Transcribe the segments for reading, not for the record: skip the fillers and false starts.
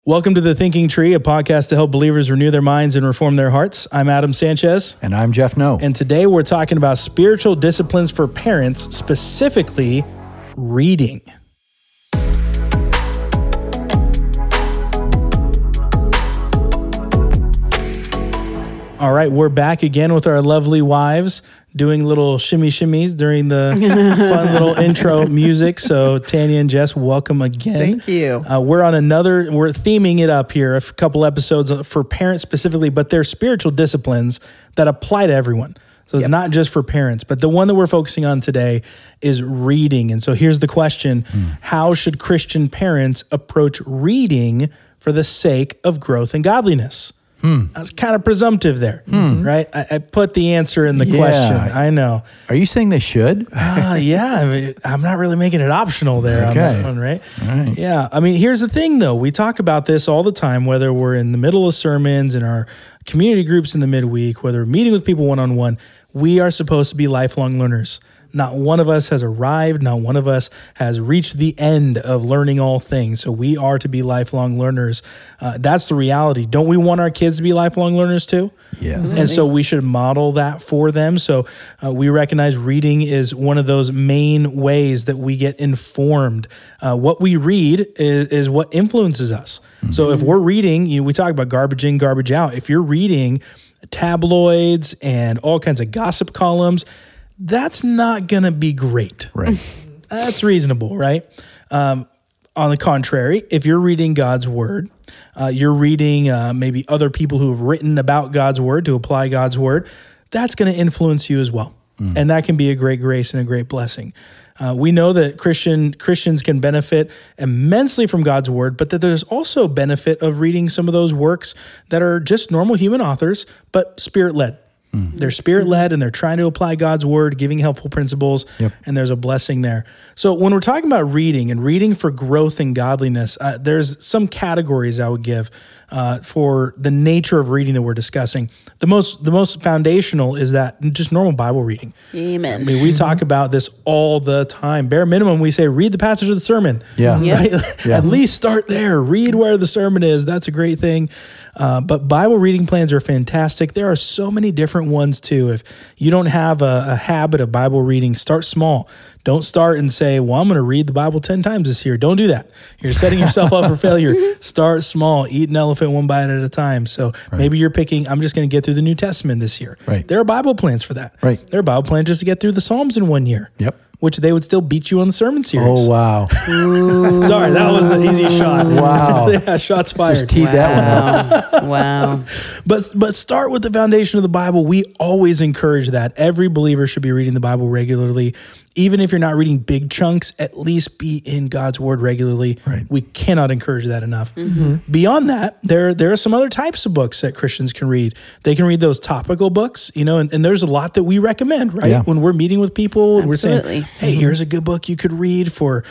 Welcome to The Thinking Tree, a podcast to help believers renew their minds and reform their hearts. I'm Adam Sanchez. And I'm Jeff No. And today we're talking about spiritual disciplines for parents, specifically reading. All right, we're back again with our lovely wives doing little shimmies during the fun little intro music. So Tanya and Jess, welcome again. Thank you. We're theming it up here, a couple episodes for parents specifically, but they're spiritual disciplines that apply to everyone. So it's not just for parents, but the one that we're focusing on today is reading. And so here's the question. How should Christian parents approach reading for the sake of growth and godliness? That's kind of presumptive there, right? I put the answer in the question. I know. Are you saying they should? Yeah. I mean, I'm not really making it optional there on that one, right? All right? Yeah. I mean, here's the thing, though. We talk about this all the time, whether we're in the middle of sermons, in our community groups in the midweek, whether we're meeting with people one-on-one. We are supposed to be lifelong learners. Not one of us has arrived. Not one of us has reached the end of learning all things. So we are to be lifelong learners. That's the reality. Don't we want our kids to be lifelong learners too? Yes. And so we should model that for them. So we recognize reading is one of those main ways that we get informed. What we read is what influences us. Mm-hmm. So if we're reading, we talk about garbage in, garbage out. If you're reading tabloids and all kinds of gossip columns, that's not going to be great. Right. That's reasonable, right? On the contrary, if you're reading God's word, you're reading maybe other people who have written about God's word to apply God's word, that's going to influence you as well. And that can be a great grace and a great blessing. We know that Christians can benefit immensely from God's word, but that there's also benefit of reading some of those works that are just normal human authors, but spirit-led. They're spirit-led and they're trying to apply God's word, giving helpful principles, and there's a blessing there. So when we're talking about reading and reading for growth and godliness, there's some categories I would give for the nature of reading that we're discussing. The most foundational is that just normal Bible reading. Amen. I mean, we talk about this all the time. Bare minimum, we say read the passage of the sermon. Right? At least start there. Read where the sermon is. That's a great thing. But Bible reading plans are fantastic. There are so many different ones too. If you don't have a habit of Bible reading, start small. Don't start and say, well, I'm going to read the Bible 10 times this year. Don't do that. You're setting yourself up for failure. Start small. Eat an elephant one bite at a time. So maybe you're picking, I'm just going to get through the New Testament this year. Right. There are Bible plans for that. Right. There are Bible plans just to get through the Psalms in 1 year. Yep. Which they would still beat you on the sermon series. Oh, wow. Sorry, that was an easy shot. Wow. Yeah, shots fired. Just teed that one up. Wow. But start with the foundation of the Bible. We always encourage that. Every believer should be reading the Bible regularly. Even if you're not reading big chunks, at least be in God's word regularly. Right. We cannot encourage that enough. Beyond that, there are some other types of books that Christians can read. They can read those topical books, and there's a lot that we recommend, right? Yeah. When we're meeting with people and Absolutely. we're saying, hey, here's a good book you could read for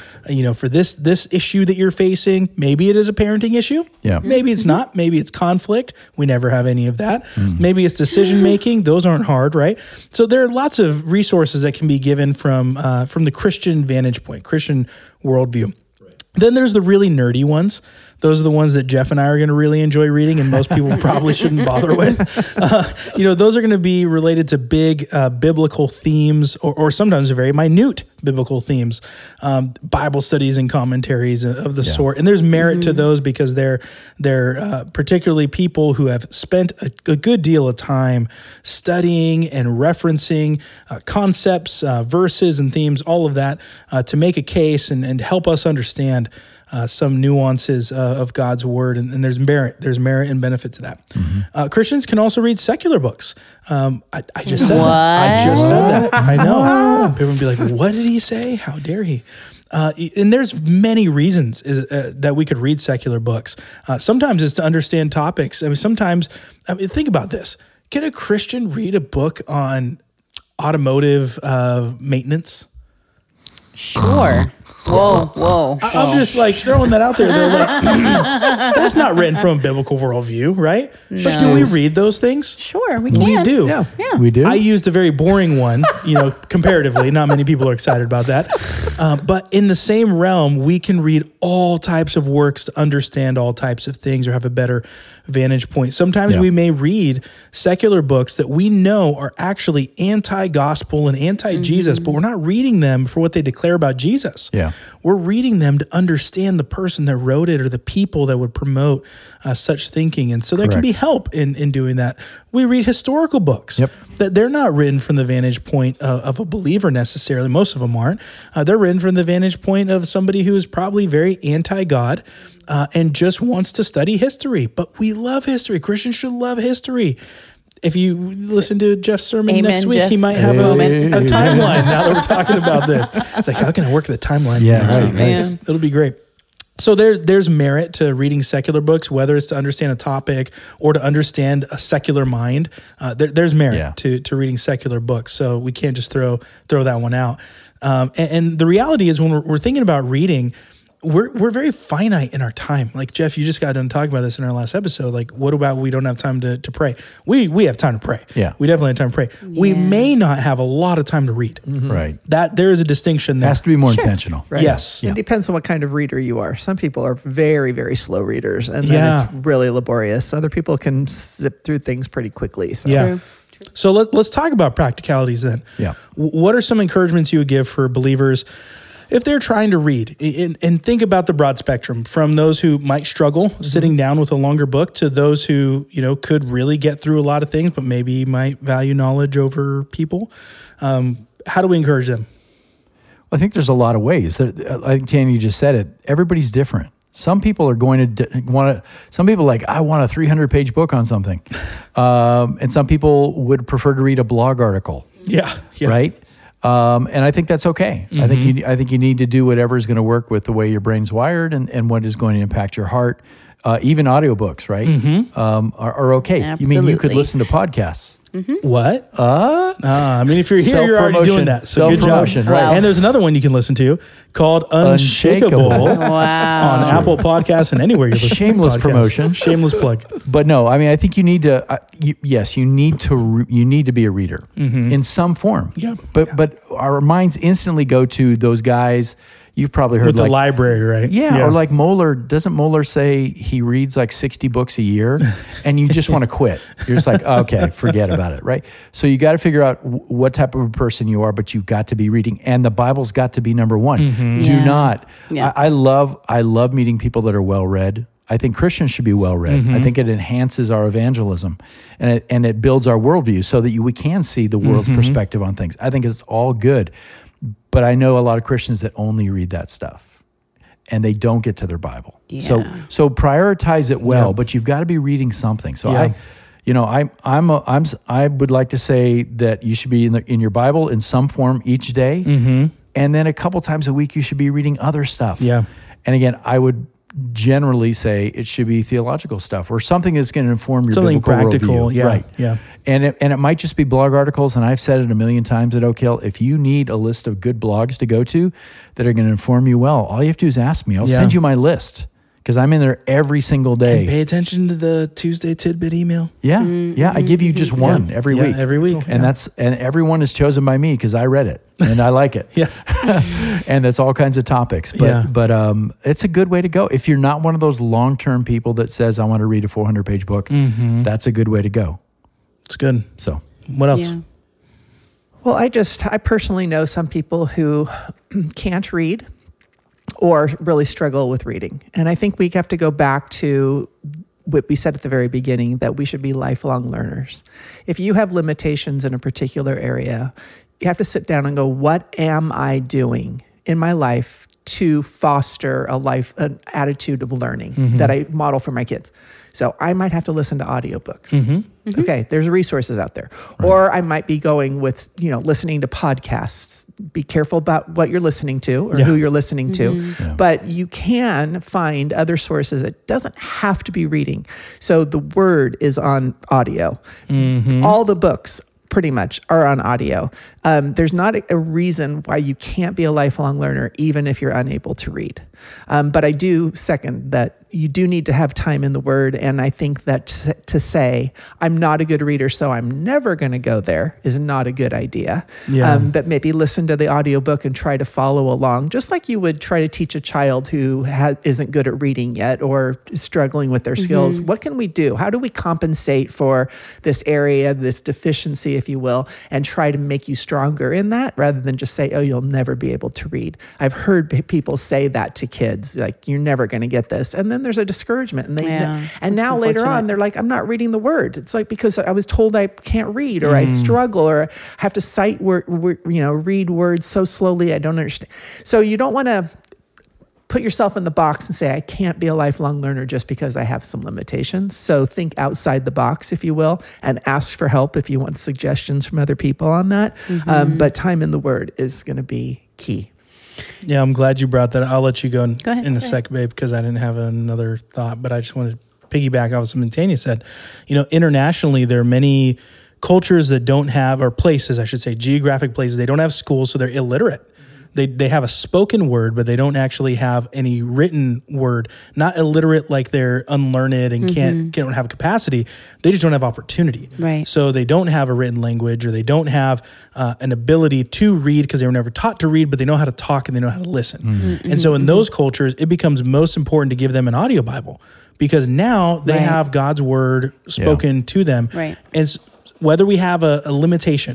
this issue that you're facing. Maybe it is a parenting issue. Yeah. Maybe it's not. Maybe it's conflict. We never have any of that. Maybe it's decision making. Those aren't hard, right? So there are lots of resources that can be given from the Christian vantage point, Christian worldview. Then there's the really nerdy ones. Those are the ones that Jeff and I are going to really enjoy reading, and most people probably shouldn't bother with. Those are going to be related to big biblical themes, or sometimes very minute biblical themes, Bible studies and commentaries of the sort. And there's merit to those because they're particularly people who have spent a good deal of time studying and referencing concepts, verses and themes, all of that to make a case and help us understand some nuances of God's word, and there's merit and benefit to that. Christians can also read secular books. I just said that. I just said that. I know. People would be like, "What did he say? How dare he?" And there's many reasons that we could read secular books. Sometimes it's to understand topics. I mean, sometimes think about this: can a Christian read a book on automotive maintenance? Sure. Whoa. I'm just like throwing that out there. They're like, that's not written from a biblical worldview, right? No. But do we read those things? Sure, we can. We do. Yeah. We do. I used a very boring one, comparatively. Not many people are excited about that. But in the same realm, we can read all types of works to understand all types of things or have a better vantage point. Sometimes we may read secular books that we know are actually anti-gospel and anti-Jesus, but we're not reading them for what they declare about Jesus. Yeah. We're reading them to understand the person that wrote it or the people that would promote such thinking. And so there can be help in doing that. We read historical books that they're not written from the vantage point of a believer necessarily. Most of them aren't. They're written from the vantage point of somebody who is probably very anti-God and just wants to study history. But we love history. Christians should love history. If you listen to Jeff's sermon next week, Jeff. he might have a timeline now that we're talking about this. It's like, how can I work the timeline next week? Right. It'll be great. So there's merit to reading secular books, whether it's to understand a topic or to understand a secular mind. There's merit to reading secular books. So we can't just throw that one out. And the reality is when we're thinking about reading, we're very finite in our time. Like Jeff, you just got done talking about this in our last episode. Like, what about we don't have time to pray? We have time to pray. Yeah. We definitely have time to pray. Yeah. We may not have a lot of time to read. Mm-hmm. Right. That there is a distinction there. It has to be more intentional. Right. Yes. It depends on what kind of reader you are. Some people are very, very slow readers, and then it's really laborious. Other people can zip through things pretty quickly. So. Yeah. True. So let's talk about practicalities then. Yeah. What are some encouragements you would give for believers if they're trying to read? And think about the broad spectrum, from those who might struggle sitting down with a longer book to those who, could really get through a lot of things, but maybe might value knowledge over people. How do we encourage them? I think there's a lot of ways. I think Tanya just said it. Everybody's different. Some people are going to want to. Some people are like, I want a 300-page book on something, and some people would prefer to read a blog article. Yeah. Right. And I think that's okay. Mm-hmm. I think you need to do whatever is going to work with the way your brain's wired and what is going to impact your heart. Even audiobooks, right? Mm-hmm. Are okay. Absolutely. You mean you could listen to podcasts? Mm-hmm. What? If you're here, you're already doing that. So good job. Right? Wow. And there's another one you can listen to called Unshakable on Apple Podcasts and anywhere you're listening. Shameless promotion. Shameless plug. But no, I mean, I think you need to. You need to be a reader in some form. Yeah. But our minds instantly go to those guys. You've probably heard with the library, right? Yeah, or like Moeller. Doesn't Moeller say he reads like 60 books a year, and you just want to quit? You're just like, okay, forget about it, right? So you got to figure out what type of a person you are, but you've got to be reading, and the Bible's got to be number one. Mm-hmm. Do not. Yeah. I love meeting people that are well read. I think Christians should be well read. I think it enhances our evangelism, and it builds our worldview so that we can see the world's perspective on things. I think it's all good. But I know a lot of Christians that only read that stuff, and they don't get to their Bible. Yeah. So prioritize it well, but you've got to be reading something. So I would like to say that you should be in your Bible in some form each day, and then a couple times a week you should be reading other stuff. Yeah. And again, I would generally say it should be theological stuff or something that's going to inform your something biblical practical, worldview. Right. Yeah. And it might just be blog articles, and I've said it a million times at Oak Hill. If you need a list of good blogs to go to that are going to inform you well, all you have to do is ask me. I'll send you my list because I'm in there every single day. And pay attention to the Tuesday tidbit email. Yeah, I give you just one every week. Every week, and everyone is chosen by me because I read it and I like it. And that's all kinds of topics. But it's a good way to go. If you're not one of those long-term people that says I want to read a 400-page book, that's a good way to go. It's good. So what else? Yeah. Well, I personally know some people who can't read or really struggle with reading. And I think we have to go back to what we said at the very beginning, that we should be lifelong learners. If you have limitations in a particular area, you have to sit down and go, what am I doing in my life to foster an attitude of learning that I model for my kids? So I might have to listen to audiobooks. Okay, there's resources out there. Right. Or I might be going with, listening to podcasts. Be careful about what you're listening to or who you're listening to. Yeah. But you can find other sources. It doesn't have to be reading. So the Word is on audio. All the books, pretty much, are on audio. There's not a reason why you can't be a lifelong learner, even if you're unable to read. But I do second that you do need to have time in the Word. And I think that to say, I'm not a good reader, so I'm never going to go there, is not a good idea. Yeah. But maybe listen to the audiobook and try to follow along, just like you would try to teach a child who isn't good at reading yet or is struggling with their skills. What can we do? How do we compensate for this area, this deficiency, if you will, and try to make you stronger in that rather than just say, oh, you'll never be able to read. I've heard people say that to kids, like, you're never going to get this. And then there's a discouragement. And now later on, they're like, I'm not reading the Word. It's like, because I was told I can't read, or I struggle, or have to cite read words so slowly I don't understand. So you don't want to put yourself in the box and say, I can't be a lifelong learner just because I have some limitations. So think outside the box, if you will, and ask for help if you want suggestions from other people on that. But time in the Word is going to be key. Yeah, I'm glad you brought that. I'll let you go ahead, in a sec, babe, because I didn't have another thought, but I just wanted to piggyback off something Tanya said. Internationally, there are many cultures that don't have, or places, I should say, geographic places, they don't have schools, so they're illiterate. They have a spoken word, but they don't actually have any written word. Not illiterate like they're unlearned and don't have capacity. They just don't have opportunity. Right. So they don't have a written language, or they don't have an ability to read because they were never taught to read, but they know how to talk and they know how to listen. And so in those cultures, it becomes most important to give them an audio Bible, because now they have God's word spoken to them. Right. And whether we have a limitation,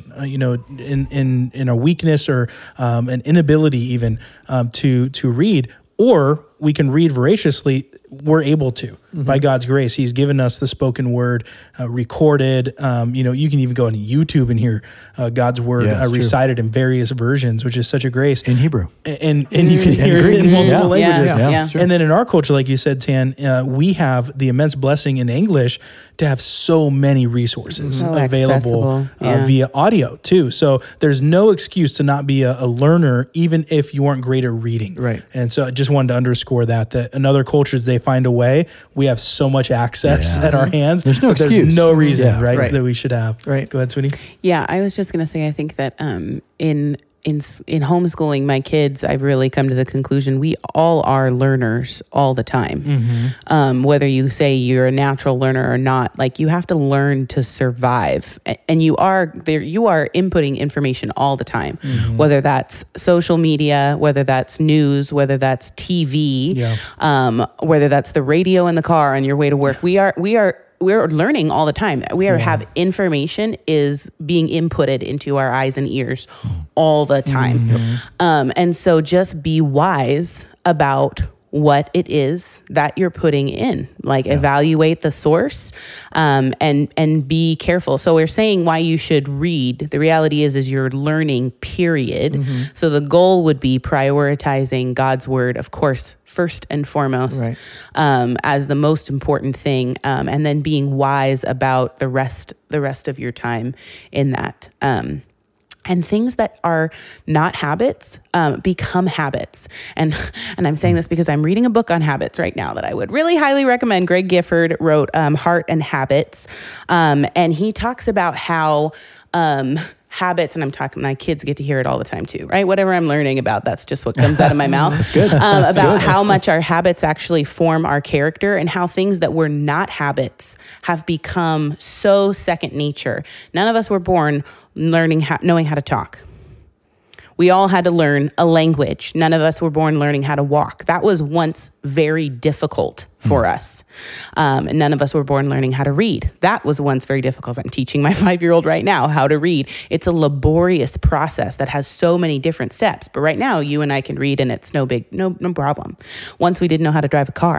in a weakness or an inability even to read, or we can read voraciously, we're able to by God's grace. He's given us the spoken word recorded. You can even go on YouTube and hear God's word recited in various versions, which is such a grace. In Hebrew. And you can hear it in multiple languages. Yeah. And then in our culture, like you said, Tan, we have the immense blessing in English to have so many resources available via audio too. So there's no excuse to not be a learner, even if you aren't great at reading. Right. And so I just wanted to underscore that in other cultures, they find a way. We have so much access at our hands. There's no excuse. There's no reason, that we should have. Right. Go ahead, sweetie. Yeah, I was just going to say, I think that in homeschooling my kids, I've really come to the conclusion we all are learners all the time. Whether you say you're a natural learner or not, like, you have to learn to survive, and you are inputting information all the time, whether that's social media, whether that's news, whether that's TV, whether that's the radio in the car on your way to work. We're learning all the time. Have information is being inputted into our eyes and ears all the time. And so just be wise about what it is that you're putting in, evaluate the source, and be careful. So we're saying why you should read. The reality is you're learning, period. So the goal would be prioritizing God's word, of course, first and foremost, as the most important thing, and then being wise about the rest of your time in that. And things that are not habits become habits. And I'm saying this because I'm reading a book on habits right now that I would really highly recommend. Greg Gifford wrote Heart and Habits. And he talks about how habits, and I'm talking, my kids get to hear it all the time too, right? Whatever I'm learning about, that's just what comes out of my mouth. That's good. About how much our habits actually form our character, and how things that were not habits have become so second nature. None of us were born knowing how to talk. We all had to learn a language. None of us were born learning how to walk. That was once very difficult for us. And none of us were born learning how to read. That was once very difficult. I'm teaching my 5-year-old right now how to read. It's a laborious process that has so many different steps. But right now, you and I can read, and it's no problem. Once we didn't know how to drive a car.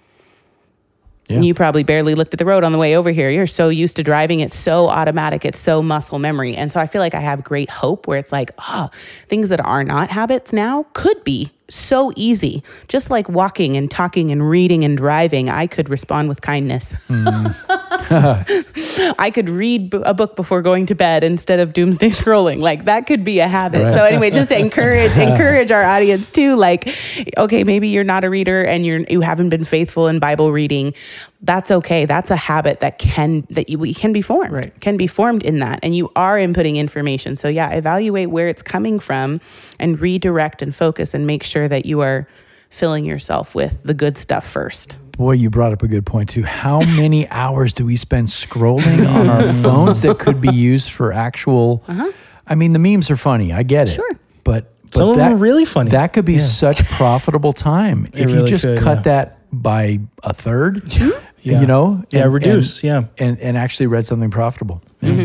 Yeah. You probably barely looked at the road on the way over here. You're so used to driving. It's so automatic. It's so muscle memory. And so I feel like I have great hope where it's like, things that are not habits now could be so easy. Just like walking and talking and reading and driving, I could respond with kindness. I could read a book before going to bed instead of doomsday scrolling. Like that could be a habit. Right. So anyway, just to encourage our audience too. Like, okay, maybe you're not a reader and you haven't been faithful in Bible reading. That's okay. That's a habit that can be formed. Right. Can be formed in that, and you are inputting information. So yeah, evaluate where it's coming from, and redirect and focus, and make sure that you are filling yourself with the good stuff first. Boy, you brought up a good point too. How many hours do we spend scrolling on our phones that could be used for actual? I mean, the memes are funny. I get it. Sure. But some of them are really funny. That could be such profitable time if you just cut that by a third. You know, reduce. And actually read something profitable.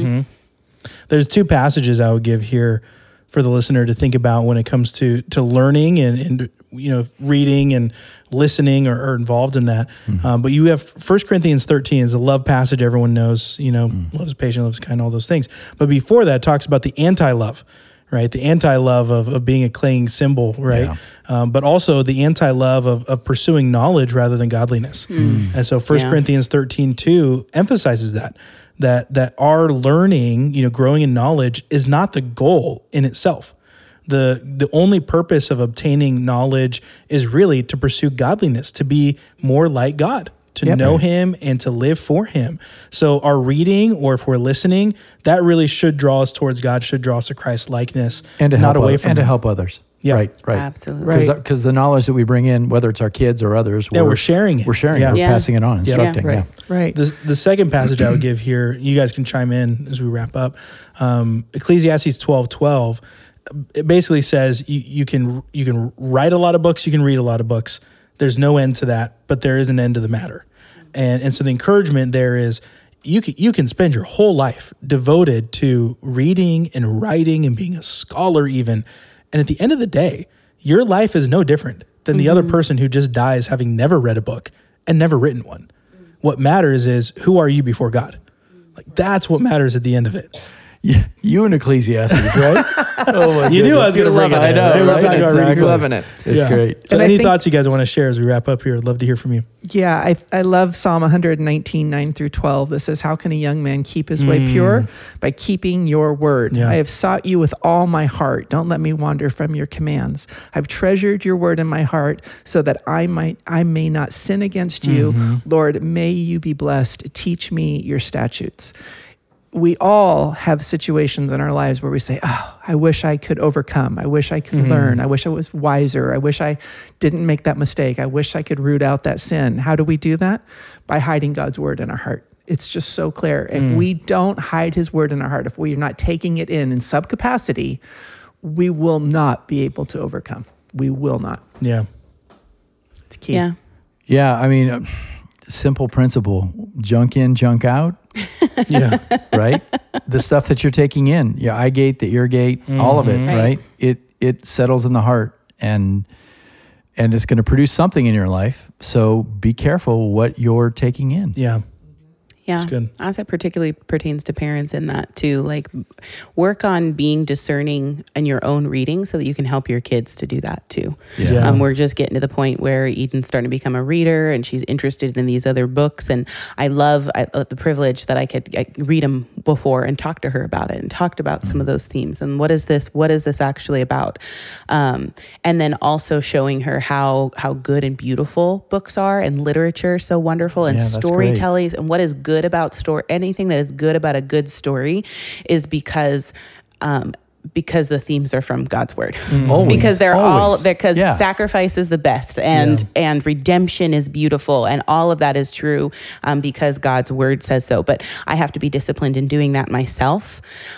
There's two passages I would give here for the listener to think about when it comes to learning and reading and listening or involved in that. But you have 1 Corinthians 13 is a love passage everyone knows, loves patient, loves kind, all those things. But before that, it talks about the anti-love, right? The anti-love of being a clanging cymbal, right? Yeah. But also the anti-love of pursuing knowledge rather than godliness. And so 1 Corinthians 13:2 emphasizes that our learning, growing in knowledge is not the goal in itself. The only purpose of obtaining knowledge is really to pursue godliness, to be more like God, to know him and to live for him. So our reading, or if we're listening, that really should draw us towards God, should draw us to Christ likeness, and to not help away from him. To help others. Yeah. Right. Absolutely. Because the knowledge that we bring in, whether it's our kids or others, we're sharing it. We're sharing it. We're passing it on, instructing. Right. The second passage I would give here, you guys can chime in as we wrap up. Ecclesiastes 12:12. It basically says you can write a lot of books, you can read a lot of books. There's no end to that, but there is an end to the matter. And so the encouragement there is you can spend your whole life devoted to reading and writing and being a scholar even. And at the end of the day, your life is no different than the other person who just dies having never read a book and never written one. What matters is, who are you before God? Like, that's what matters at the end of it. Yeah, you and Ecclesiastes, right? You knew I was going to bring it. I know. You're loving it. It's great. So any thoughts you guys want to share as we wrap up here? I'd love to hear from you. Yeah, I love Psalm 119, 9-12. This says, how can a young man keep his way pure? By keeping your word. I have sought you with all my heart. Don't let me wander from your commands. I've treasured your word in my heart so that I may not sin against you. Lord, may you be blessed. Teach me your statutes. We all have situations in our lives where we say, oh, I wish I could overcome. I wish I could learn. I wish I was wiser. I wish I didn't make that mistake. I wish I could root out that sin. How do we do that? By hiding God's word in our heart. It's just so clear. If we don't hide his word in our heart, if we're not taking it in subcapacity, we will not be able to overcome. We will not. Yeah. It's key. Yeah, I mean, simple principle, junk in, junk out. Right? The stuff that you're taking in, your eye gate, the ear gate, all of it, right? It settles in the heart and it's going to produce something in your life. So be careful what you're taking in. Yeah. Yeah, that's good. As it particularly pertains to parents in that too, like work on being discerning in your own reading so that you can help your kids to do that too. We're just getting to the point where Eden's starting to become a reader and she's interested in these other books. And I love the privilege that I could read them before and talk to her about it and talked about some of those themes and what is this actually about? And then also showing her how good and beautiful books are and literature so wonderful and storytelling and what is good about anything that is good about a good story is because the themes are from God's word. Because sacrifice is the best and redemption is beautiful and all of that is true because God's word says so. But I have to be disciplined in doing that myself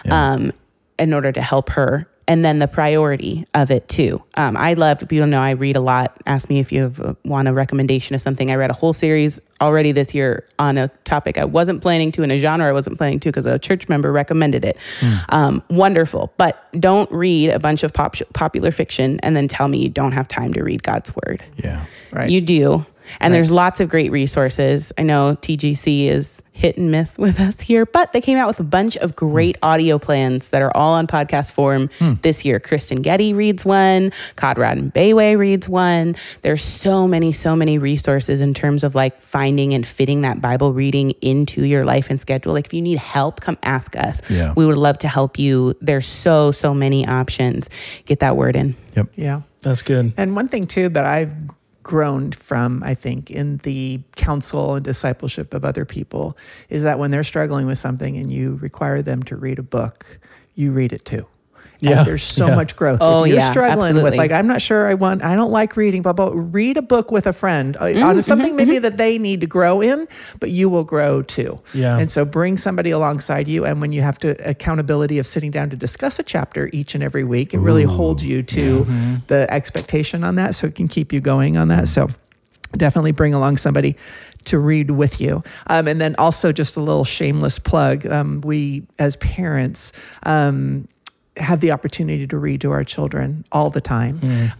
in order to help her. And then the priority of it too. I read a lot. Ask me if you want a recommendation of something. I read a whole series already this year on a topic I wasn't planning to, in a genre I wasn't planning to because a church member recommended it. Wonderful. But don't read a bunch of popular fiction and then tell me you don't have time to read God's word. Yeah. Right. You do. And there's lots of great resources. I know TGC is hit and miss with us here, but they came out with a bunch of great audio plans that are all on podcast form this year. Kristen Getty reads one, Conrad and Bayway reads one. There's so many resources in terms of like finding and fitting that Bible reading into your life and schedule. Like if you need help, come ask us. Yeah. We would love to help you. There's so many options. Get that word in. Yep. Yeah. That's good. And one thing too that I've grown from, I think, in the counsel and discipleship of other people is that when they're struggling with something and you require them to read a book, you read it too. Yeah. And there's so much growth. Oh, if you're yeah, struggling with absolutely. like, I'm not sure I don't like reading, but read a book with a friend on something maybe that they need to grow in, but you will grow too. Yeah. And so bring somebody alongside you. And when you have to accountability of sitting down to discuss a chapter each and every week, it really holds you to the expectation on that. So it can keep you going on that. So definitely bring along somebody to read with you. And then also just a little shameless plug. We as parents, have the opportunity to read to our children all the time.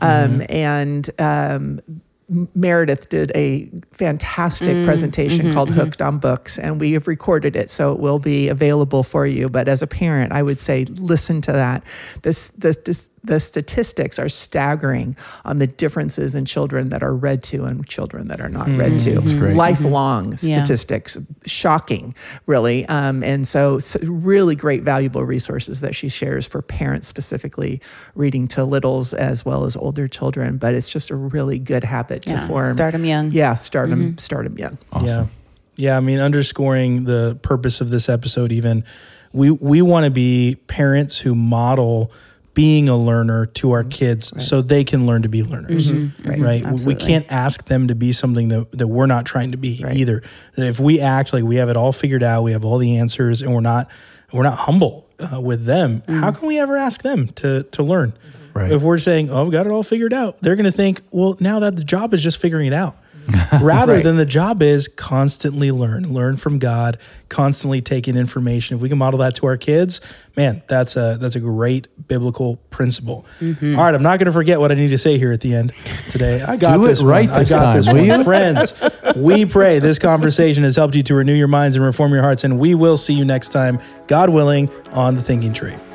Meredith did a fantastic presentation called Hooked on Books, and we have recorded it, so it will be available for you. But as a parent, I would say, listen to that. The statistics are staggering on the differences in children that are read to and children that are not read to. That's great. Lifelong statistics, shocking, really. And so really great, valuable resources that she shares for parents specifically reading to littles as well as older children. But it's just a really good habit to form. Start them young. Yeah, start them young. Awesome. Yeah. I mean, underscoring the purpose of this episode, even we want to be parents who model being a learner to our kids so they can learn to be learners, right? We can't ask them to be something that we're not trying to be either. If we act like we have it all figured out, we have all the answers, and we're not humble with them, how can we ever ask them to learn? Right. If we're saying, oh, I've got it all figured out, they're going to think, well, now that the job is just figuring it out. Rather than the job is constantly learn from God, constantly take in information. If we can model that to our kids, man, that's a great biblical principle. All right, I'm not going to forget what I need to say here at the end today. I got Do this it right one. this I got time, this will one. you? Friends, we pray this conversation has helped you to renew your minds and reform your hearts, and we will see you next time, God willing, on The Thinking Tree.